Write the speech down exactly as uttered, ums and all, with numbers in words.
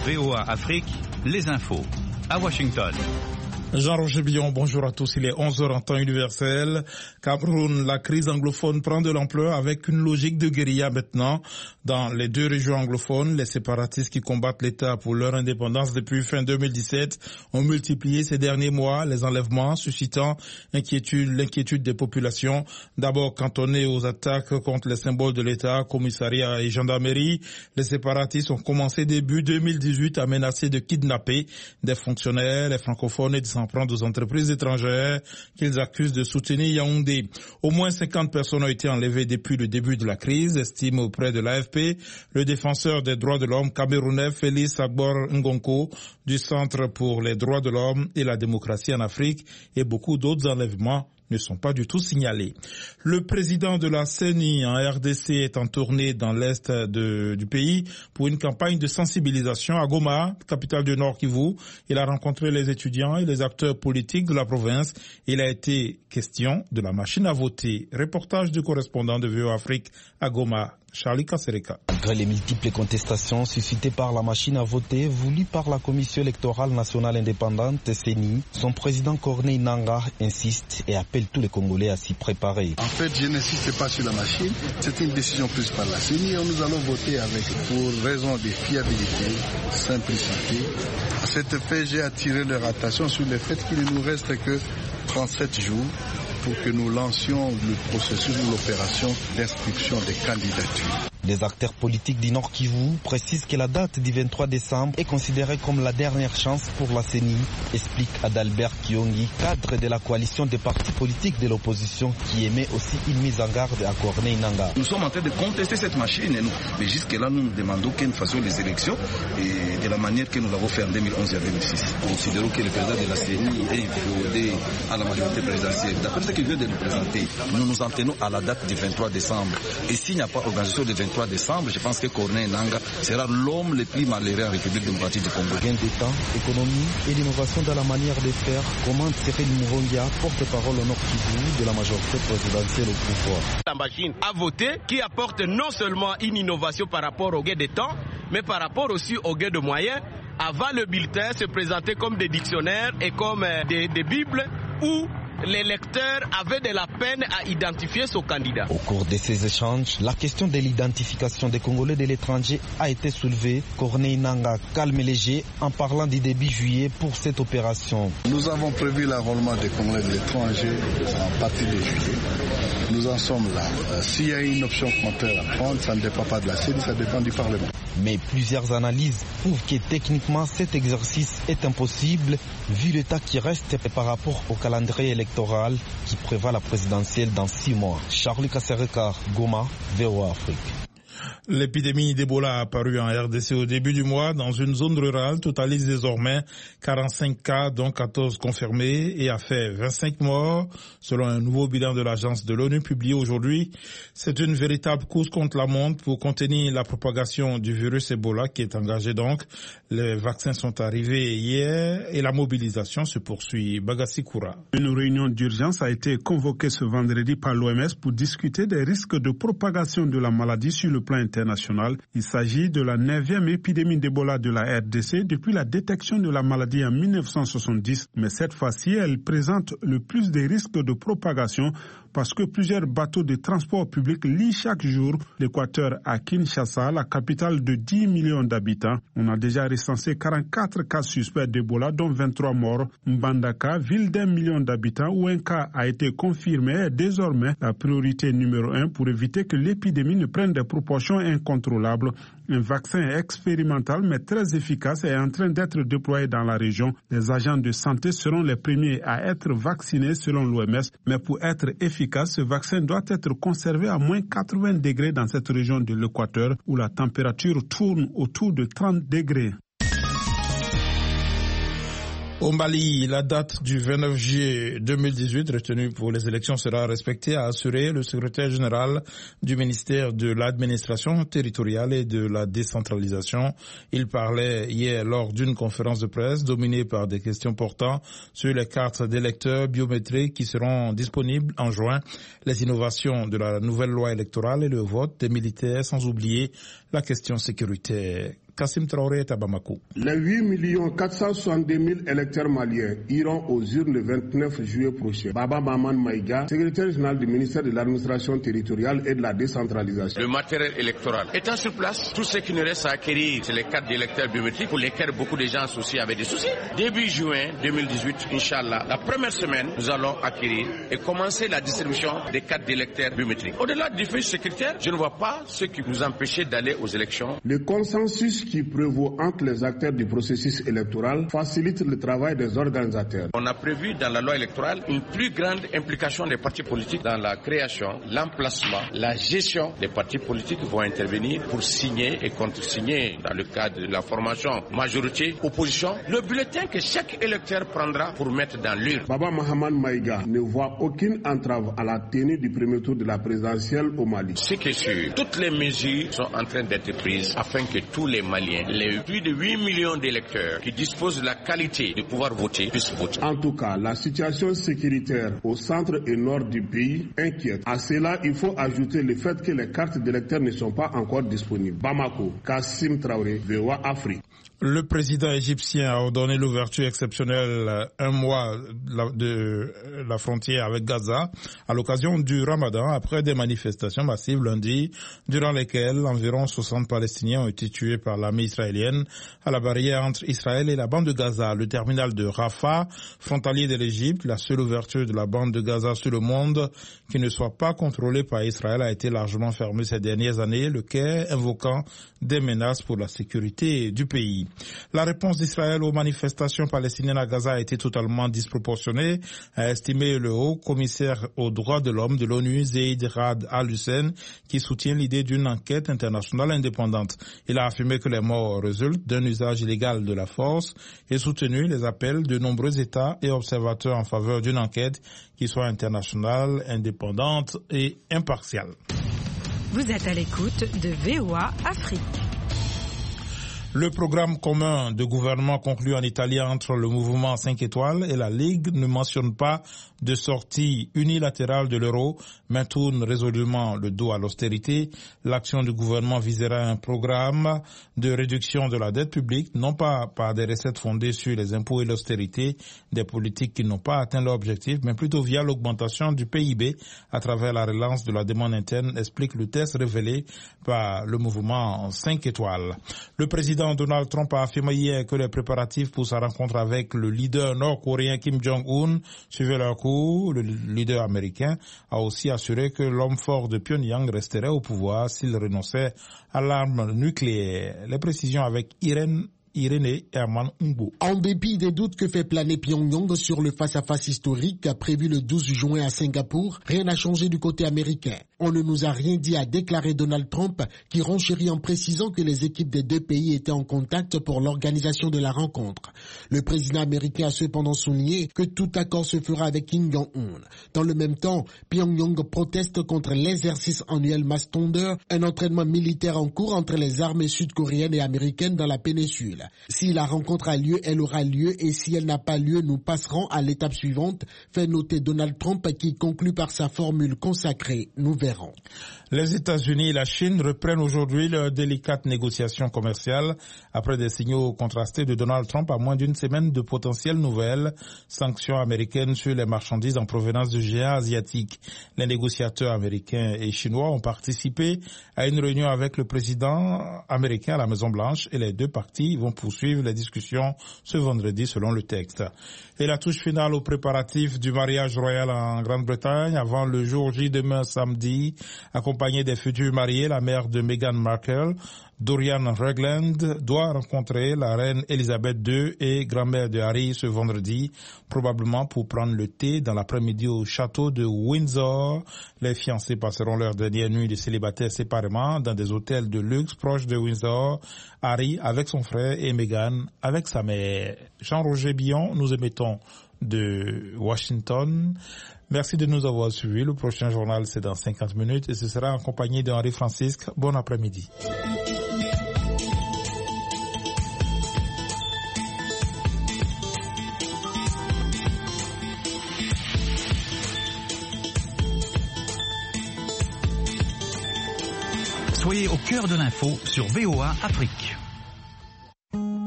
V O A Afrique, les infos. À Washington. Jean-Roger Billon, bonjour à tous. Il est onze heures en temps universel. Cameroun, la crise anglophone prend de l'ampleur avec une logique de guérilla maintenant. Dans les deux régions anglophones, les séparatistes qui combattent l'État pour leur indépendance depuis fin deux mille dix-sept ont multiplié ces derniers mois les enlèvements, suscitant inquiétude, l'inquiétude des populations. D'abord cantonnés aux attaques contre les symboles de l'État, commissariat et gendarmerie, les séparatistes ont commencé début deux mille dix-huit à menacer de kidnapper des fonctionnaires, les francophones et de s'en prendre aux entreprises étrangères qu'ils accusent de soutenir Yaoundé. Au moins cinquante personnes ont été enlevées depuis le début de la crise, estime auprès de l'A F P le défenseur des droits de l'homme camerounais Félix Agbor Ngonko du Centre pour les droits de l'homme et la démocratie en Afrique, et beaucoup d'autres enlèvements ne sont pas du tout signalés. Le président de la C E N I en R D C est en tournée dans l'est de, du pays pour une campagne de sensibilisation à Goma, capitale du Nord Kivu. Il a rencontré les étudiants et les acteurs politiques de la province. Il a été question de la machine à voter. Reportage du correspondant de V O A Afrique à Goma, Charlie Kasereka. Malgré les multiples contestations suscitées par la machine à voter voulue par la Commission électorale nationale indépendante C E N I, son président Corneille Nangaa insiste et appelle tous les Congolais à s'y préparer. En fait, je n'insiste pas sur la machine, c'est une décision prise par la C E N I et nous allons voter avec pour raison de fiabilité, simplicité. À cet effet, j'ai attiré leur attention sur le fait qu'il ne nous reste que trente-sept jours pour que nous lancions le processus ou l'opération d'inscription des candidatures. Les acteurs politiques du Nord Kivu précisent que la date du vingt-trois décembre est considérée comme la dernière chance pour la C E N I, explique Adalbert Kiongi, cadre de la coalition des partis politiques de l'opposition, qui émet aussi une mise en garde à Corneille Nangaa. Nous sommes en train de contester cette machine, et nous, mais jusque-là nous nous demandons que nous fassions les élections et de la manière que nous l'avons fait en deux mille onze et en deux mille six. Considérons que le président de la C E N I est inféodé à la majorité présidentielle. D'après ce qu'il vient de nous présenter, nous nous en tenons à la date du vingt-trois décembre. Et s'il n'y a pas organisation du vingt-trois décembre, je pense que Corneille Nangaa sera l'homme le plus malheureux en République démocratique du Congo. Gain de temps, économie et l'innovation dans la manière de faire, commente Cyril Mourongia, porte-parole au Nord Kivu de la majorité présidentielle au pouvoir. La machine à voter qui apporte non seulement une innovation par rapport au gain de temps, mais par rapport aussi au gain de moyens. Avant le bulletin, se présenter comme des dictionnaires et comme euh, des, des bibles où les lecteurs avaient de la peine à identifier son candidat. Au cours de ces échanges, la question de l'identification des Congolais de l'étranger a été soulevée. Corneille Nangaa calme léger en parlant du début juillet pour cette opération. Nous avons prévu l'enrôlement des Congolais de l'étranger à partir de juillet. Nous en sommes là. Euh, s'il y a une option contraire à prendre, ça ne dépend pas de la C E N I, ça dépend du Parlement. Mais plusieurs analyses prouvent que techniquement cet exercice est impossible vu l'état qui reste par rapport au calendrier électoral qui prévoit la présidentielle dans six mois. Charlie Kasereka, Goma, V O A Afrique. L'épidémie d'Ebola a apparu en R D C au début du mois dans une zone rurale, totalise désormais quarante-cinq cas, dont quatorze confirmés, et a fait vingt-cinq morts, selon un nouveau bilan de l'agence de l'ONU publié aujourd'hui. C'est une véritable course contre la montre pour contenir la propagation du virus Ebola qui est engagée donc. Les vaccins sont arrivés hier et la mobilisation se poursuit. Bagassi Koura. Une réunion d'urgence a été convoquée ce vendredi par l'O M S pour discuter des risques de propagation de la maladie sur le plan international. Il s'agit de la neuvième épidémie d'Ebola de la R D C depuis la détection de la maladie en mille neuf cent soixante-dix. Mais cette fois-ci, elle présente le plus de risques de propagation parce que plusieurs bateaux de transport public lient chaque jour l'Équateur à Kinshasa, la capitale de dix millions d'habitants. On a déjà recensé quarante-quatre cas suspects d'Ebola, dont vingt-trois morts. Mbandaka, ville d'un million d'habitants, où un cas a été confirmé, est désormais la priorité numéro un pour éviter que l'épidémie ne prenne des proportions incontrôlables. Un vaccin expérimental mais très efficace est en train d'être déployé dans la région. Les agents de santé seront les premiers à être vaccinés selon l'O M S. Mais pour être efficace, ce vaccin doit être conservé à moins quatre-vingts degrés dans cette région de l'Équateur où la température tourne autour de trente degrés. Au Mali, la date du vingt-neuf juillet deux mille dix-huit retenue pour les élections sera respectée, a assuré le secrétaire général du ministère de l'administration territoriale et de la décentralisation. Il parlait hier lors d'une conférence de presse dominée par des questions portant sur les cartes d'électeurs biométriques qui seront disponibles en juin, les innovations de la nouvelle loi électorale et le vote des militaires, sans oublier la question sécuritaire. Kassim Traoré est à Bamako. Les huit millions quatre cent soixante-deux mille électeurs maliens iront aux urnes le vingt-neuf juillet prochain. Baba Maman Maïga, secrétaire général du ministère de l'administration territoriale et de la décentralisation. Le matériel électoral étant sur place, tout ce qui nous reste à acquérir, c'est les cartes d'électeurs biométriques pour lesquelles beaucoup de gens associés avaient des soucis. Début juin deux mille dix-huit, Inch'Allah, la première semaine, nous allons acquérir et commencer la distribution des cartes d'électeurs biométriques. Au-delà du fait sécuritaire, je ne vois pas ce qui nous empêchait d'aller aux élections. Le consensus qui prévaut entre les acteurs du processus électoral facilite le travail des organisateurs. On a prévu dans la loi électorale une plus grande implication des partis politiques dans la création, l'emplacement, la gestion des partis politiques qui vont intervenir pour signer et contre-signer dans le cadre de la formation majorité, opposition, le bulletin que chaque électeur prendra pour mettre dans l'urne. Baba Mahaman Maïga ne voit aucune entrave à la tenue du premier tour de la présidentielle au Mali. Ce qui est sûr, toutes les mesures sont en train d'être prises afin que tous les Maliens, les plus de huit millions d'électeurs qui disposent de la qualité de pouvoir voter, puissent voter. En tout cas, la situation sécuritaire au centre et nord du pays inquiète. À cela, il faut ajouter le fait que les cartes d'électeurs ne sont pas encore disponibles. Bamako, Kassim Traoré, V O A Afrique. Le président égyptien a ordonné l'ouverture exceptionnelle un mois de la frontière avec Gaza à l'occasion du Ramadan après des manifestations massives lundi durant lesquelles environ soixante Palestiniens ont été tués par l'armée israélienne à la barrière entre Israël et la bande de Gaza. Le terminal de Rafah, frontalier de l'Égypte, la seule ouverture de la bande de Gaza sur le monde qui ne soit pas contrôlée par Israël, a été largement fermée ces dernières années, le Caire invoquant des menaces pour la sécurité du pays. La réponse d'Israël aux manifestations palestiniennes à Gaza a été totalement disproportionnée, a estimé le haut commissaire aux droits de l'homme de l'ONU, Zeid Rad Al-Hussein, qui soutient l'idée d'une enquête internationale indépendante. Il a affirmé que les morts résultent d'un usage illégal de la force et soutenu les appels de nombreux États et observateurs en faveur d'une enquête qui soit internationale, indépendante et impartiale. Vous êtes à l'écoute de V O A Afrique. Le programme commun de gouvernement conclu en Italie entre le mouvement cinq étoiles et la Ligue ne mentionne pas de sortie unilatérale de l'euro, mais tourne résolument le dos à l'austérité. L'action du gouvernement visera un programme de réduction de la dette publique, non pas par des recettes fondées sur les impôts et l'austérité, des politiques qui n'ont pas atteint leur objectif, mais plutôt via l'augmentation du P I B à travers la relance de la demande interne, explique le test révélé par le mouvement cinq étoiles. Le président Donald Trump a affirmé hier que les préparatifs pour sa rencontre avec le leader nord-coréen Kim Jong-un suivaient leur cours. Le leader américain a aussi assuré que l'homme fort de Pyongyang resterait au pouvoir s'il renonçait à l'arme nucléaire. Les précisions avec Irène Irénée Herman Ngbo. En dépit des doutes que fait planer Pyongyang sur le face-à-face historique prévu le douze juin à Singapour, rien n'a changé du côté américain. On ne nous a rien dit, a déclaré Donald Trump, qui renchérit en précisant que les équipes des deux pays étaient en contact pour l'organisation de la rencontre. Le président américain a cependant souligné que tout accord se fera avec Kim Jong-un. Dans le même temps, Pyongyang proteste contre l'exercice annuel Mastodon, un entraînement militaire en cours entre les armées sud-coréennes et américaines dans la péninsule. Si la rencontre a lieu, elle aura lieu, et si elle n'a pas lieu, nous passerons à l'étape suivante, fait noter Donald Trump, qui conclut par sa formule consacrée. Nous verrons. Les États-Unis et la Chine reprennent aujourd'hui leurs délicates négociations commerciales après des signaux contrastés de Donald Trump à moins d'une semaine de potentielles nouvelles sanctions américaines sur les marchandises en provenance de géants asiatiques. Les négociateurs américains et chinois ont participé à une réunion avec le président américain à la Maison-Blanche et les deux parties vont poursuivre les discussions ce vendredi selon le texte. Et la touche finale aux préparatifs du mariage royal en Grande-Bretagne avant le jour J demain samedi, accompagnée des futurs mariés, la mère de Meghan Markle, Dorian Ragland, doit rencontrer la reine Elisabeth deux et grand-mère de Harry ce vendredi, probablement pour prendre le thé dans l'après-midi au château de Windsor. Les fiancés passeront leur dernière nuit de célibataire séparément dans des hôtels de luxe proches de Windsor, Harry avec son frère et Meghan avec sa mère. Jean-Roger Billon, nous émettons de Washington. Merci de nous avoir suivis. Le prochain journal, c'est dans cinquante minutes et ce sera en compagnie de Henri Francisque. Bon après-midi. Soyez au cœur de l'info sur V O A Afrique.